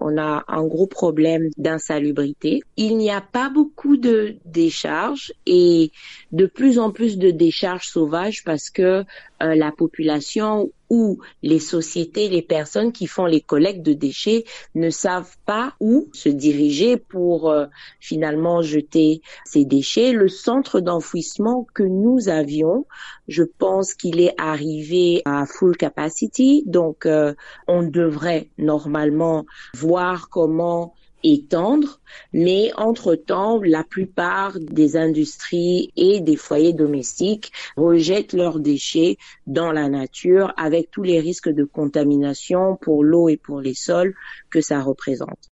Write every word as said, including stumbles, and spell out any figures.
on a un gros problème d'insalubrité. Il n'y a pas beaucoup de décharges et de plus en plus de décharges sauvages parce que euh, la population ou les sociétés, les personnes qui font les collectes de déchets ne savent pas où se diriger pour euh, finalement jeter ces déchets. Le centre d'enfouissement que nous avions, je pense qu'il est arrivé à full capacity, donc euh, on devrait normalement voir comment étendre, mais entre-temps, la plupart des industries et des foyers domestiques rejettent leurs déchets dans la nature avec tous les risques de contamination pour l'eau et pour les sols que ça représente.